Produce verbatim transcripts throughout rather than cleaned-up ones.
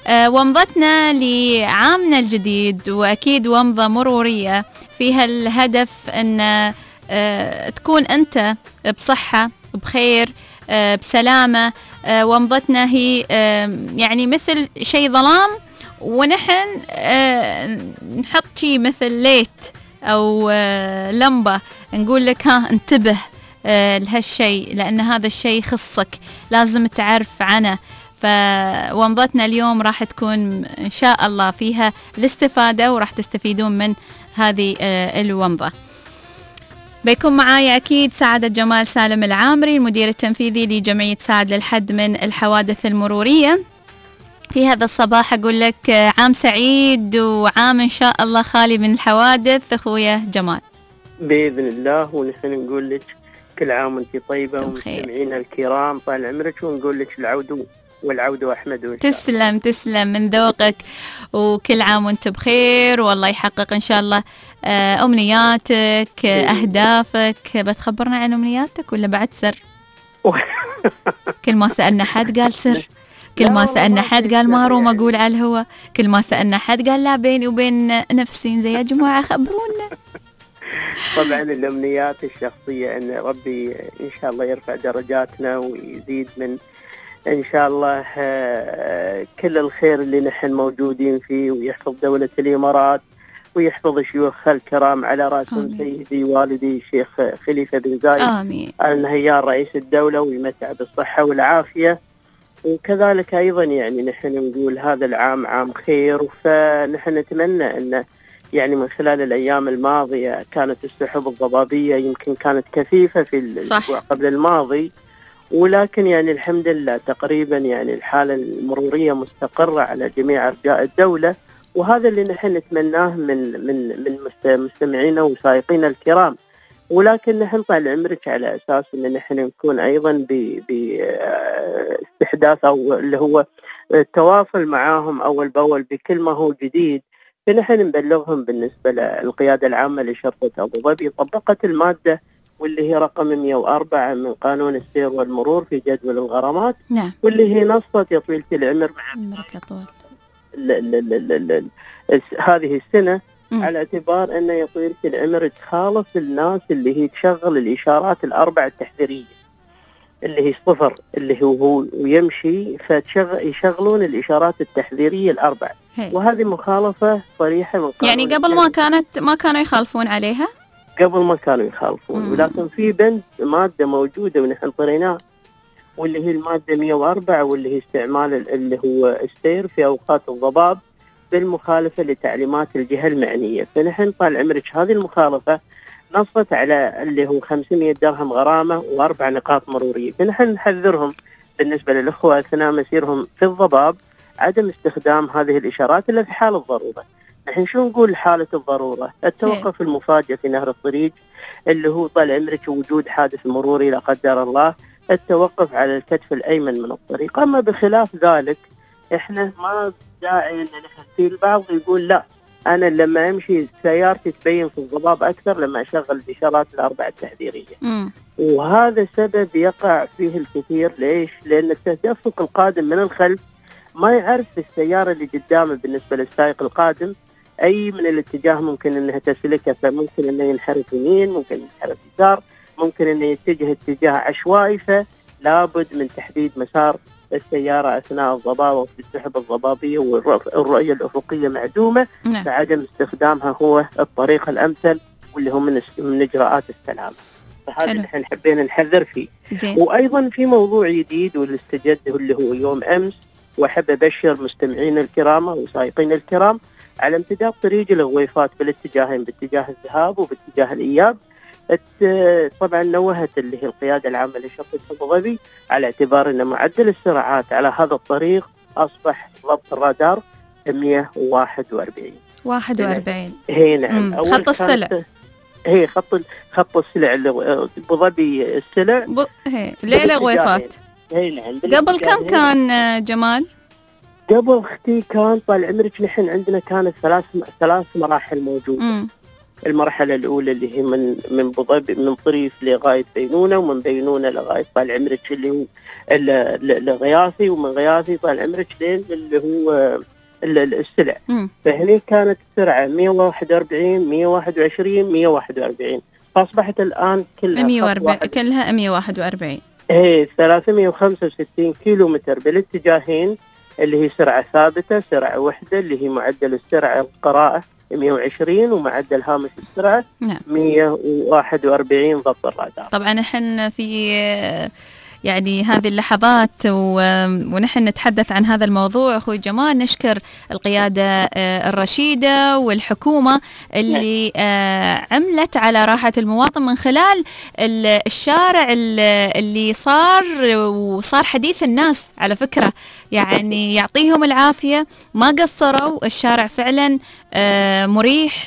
آه ومضتنا لعامنا الجديد، وأكيد ومضة مرورية فيها الهدف أن آه تكون أنت بصحة بخير آه بسلامة. آه ومضتنا هي آه يعني مثل شيء ظلام، ونحن آه نحط شيء مثل ليت أو آه لمبة، نقول لك ها انتبه آه لهالشيء، لأن هذا الشيء يخصك لازم تعرف عنه. فومضتنا اليوم راح تكون إن شاء الله فيها الاستفادة، وراح تستفيدون من هذه آه الومضة. بيكون معايا أكيد سعادة جمال سالم العامري، المدير التنفيذي لجمعية سعد للحد من الحوادث المرورية. في هذا الصباح أقول لك عام سعيد، وعام إن شاء الله خالي من الحوادث أخويا جمال بإذن الله. ونحن نقول لك كل عام وانت طيبة ومستمعينا الكرام طال عمرك، ونقول لك العود والعود أحمد. تسلم تسلم من ذوقك، وكل عام وانت بخير، والله يحقق إن شاء الله أمنياتك أهدافك. بتخبرنا عن أمنياتك ولا بعد سر؟ كل ما سألنا حد قال سر، كل ما سألنا حد قال ما روم أقول على الهوا، كل ما سألنا حد قال لا بيني وبين نفسي. زي يا جماعة خبرونا. طبعا الأمنيات الشخصية أن ربي إن شاء الله يرفع درجاتنا ويزيد من إن شاء الله كل الخير اللي نحن موجودين فيه، ويحفظ دولة الإمارات، ويحفظ شيوخها الكرام على رأسهم سيدي والدي الشيخ خليفة بن زايد آمين آل نهيان رئيس الدولة، ويمتع بالصحة والعافية. وكذلك أيضا يعني نحن نقول هذا العام عام خير، فنحن نتمنى أن يعني من خلال الأيام الماضية كانت السحب الضبابية يمكن كانت كثيفة في الأسبوع قبل الماضي، ولكن يعني الحمد لله تقريبا يعني الحالة المرورية مستقرة على جميع أرجاء الدولة، وهذا اللي نحن نتمناه من من من مستمعينا وسائقينا الكرام. ولكن نحن طال عمرك على أساس أن نحن نكون أيضا باستحداث أو اللي هو التواصل معاهم أول بأول بكل ما هو جديد، فنحن نبلغهم بالنسبة للقيادة العامة لشرطة أبو ظبي طبقت المادة واللي هي رقم مئة وأربعة من قانون السير والمرور في جدول الغرامات. نعم. واللي هي نصت يا طويلة العمر مع هذه السنة م. على اعتبار أنه يا طويلة العمر تخالص الناس اللي هي تشغل الإشارات الأربع التحذيرية اللي هي صفر اللي هو هو ويمشي، فيشغلون الإشارات التحذيرية الأربع، وهذه مخالفة صريحة من قانون. يعني قبل ما كانت ما كانوا يخالفون عليها؟ قبل ما كانوا يخالفون، م. ولكن في بند مادة موجودة ونحن طريناه، واللي هي المادة مئة وأربعة، واللي هي استعمال اللي هو السير في أوقات الضباب بالمخالفة لتعليمات الجهة المعنية. فنحن طال عمرك هذه المخالفة نصت على اللي هو خمسمئة درهم غرامة وأربع نقاط مرورية. فنحن نحذرهم بالنسبة للأخوة أثناء مسيرهم في الضباب عدم استخدام هذه الإشارات إلا في حال الضرورة. نحن شو نقول حالة الضرورة؟ التوقف المفاجئ في نهر الطريق اللي هو طال عمرك وجود حادث مروري لا قدر الله، التوقف على الكتف الأيمن من الطريق. أما بخلاف ذلك إحنا ما داعي أن نحن في البعض يقول لا أنا لما أمشي سيارتي تبين في الضباب أكثر لما أشغل الإشارات الأربعة التحذيرية، وهذا سبب يقع فيه الكثير. ليش؟ لأن التدفق القادم من الخلف ما يعرف السيارة اللي قدامه بالنسبة للسائق القادم أي من الاتجاه ممكن أنها تسلكه، فممكن أنه ينحرف يمين، ممكن ينحرف يسار، ممكن أنه يتجه اتجاه عشوائي، فلابد من تحديد مسار السيارة أثناء الضباب وفي السحب الضبابية والرؤية الأفقية معدومة، نعم. فعدم استخدامها هو الطريق الأمثل واللي هو من من إجراءات السلامة. فهذا اللي احنا حبينا نحذر فيه. جي. وأيضا في موضوع جديد واللي استجد اللي هو يوم أمس، وأحب أبشر مستمعين الكرام وسائقين الكرام على امتداد طريق الغويفات بالاتجاهين، باتجاه الذهاب وباتجاه الإياب. طبعا نوهت اللي هي القيادة العامة لشرطة أبو ظبي على اعتبار أن معدل السرعات على هذا الطريق أصبح ضبط الرادار مئة وواحد وأربعين. واحد وأربعين. هي نعم. خط السلع. هي خط خط السلع أبو ظبي السلع. ب... هي ليلة غويفات. هي نعم. قبل كم كان جمال؟ قبل اختي كان طال عمرك نحن عندنا كانت ثلاث ثلاث مراحل موجودة. مم. المرحلة الأولى اللي هي من من بضب من طريف لغاية بينونة، ومن بينونة لغاية طال عمرك اللي هو الغياثي، ومن غياثي طال عمرك لين اللي هو السلع. فهني كانت السرعة مية وواحد وأربعين مية وواحد وعشرين مية وواحد وأربعين، فأصبحت الآن كلها مية وأربعين كلها مية وواحد وأربعين. إيه ثلاثمية وخمسة وستين كيلو متر بالاتجاهين، اللي هي سرعة ثابتة، سرعة وحدة اللي هي معدل السرعة القراءة مية وعشرين، ومعدل هامش السرعة نعم. مية وواحد وأربعين ضبط الرادار. طبعا نحن في يعني هذه اللحظات ونحن نتحدث عن هذا الموضوع أخوي جمال نشكر القيادة الرشيدة والحكومة اللي عملت على راحة المواطن من خلال الشارع اللي صار وصار حديث الناس على فكرة، يعني يعطيهم العافية ما قصروا. الشارع فعلا مريح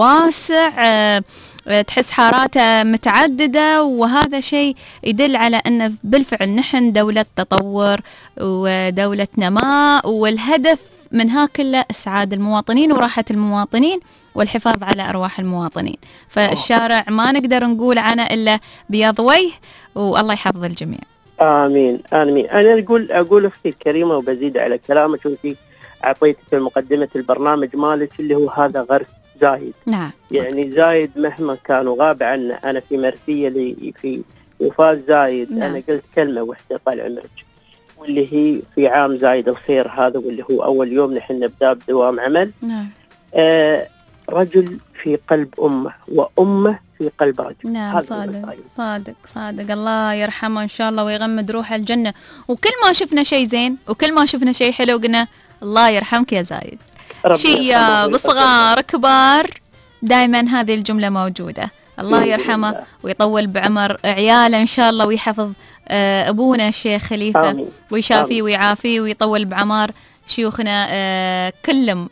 واسع، تحس حاراته متعددة، وهذا شيء يدل على أن بالفعل نحن دولة تطور ودولة نماء، والهدف منها كله إسعاد المواطنين وراحة المواطنين والحفاظ على أرواح المواطنين. فالشارع ما نقدر نقول عنه إلا بياض وجه، والله يحفظ الجميع. آمين آمين. أنا أقول أقول أختي الكريمة وبزيد على كلامك، وأنت أعطيتك في مقدمة البرنامج مالك اللي هو هذا غرس زايد. نعم. يعني زايد مهما كان وغاب عنا. أنا في مرثية لي في وفاة زايد. نعم. أنا قلت كلمة واحدة طال عمرك، واللي هي في عام زايد الخير هذا، واللي هو أول يوم نحن نبدأ بدوام عمل. نعم. آه رجل في قلب أمه، وأمه في قلب رجل. نعم صادق صادق صادق. الله يرحمه إن شاء الله ويغمد روحه الجنة. وكل ما شفنا شيء زين وكل ما شفنا شيء حلو قلنا الله يرحمك يا زايد. شياب صغار كبار دائما هذه الجملة موجودة. الله يرحمه ويطول بعمر عياله إن شاء الله، ويحفظ أبونا الشيخ خليفة ويشافيه ويعافيه ويطول بعمر شيوخنا كلهم.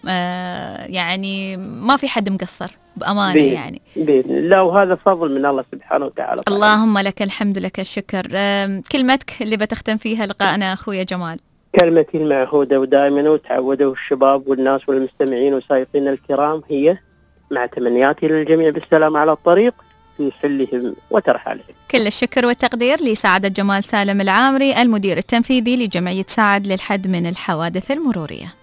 يعني ما في حد مقصر بأمانة يعني بإذن الله، وهذا فضل من الله سبحانه وتعالى. اللهم لك الحمد لك الشكر. كلمتك اللي بتختم فيها لقاءنا أخويا جمال. كلمتي المعهودة ودائما وتعودوا الشباب والناس والمستمعين وسائقين الكرام هي مع تمنياتي للجميع بالسلام على الطريق في حلهم وترحالهم. كل الشكر والتقدير لسعادة جمال سالم العامري المدير التنفيذي لجمعية سعد للحد من الحوادث المرورية.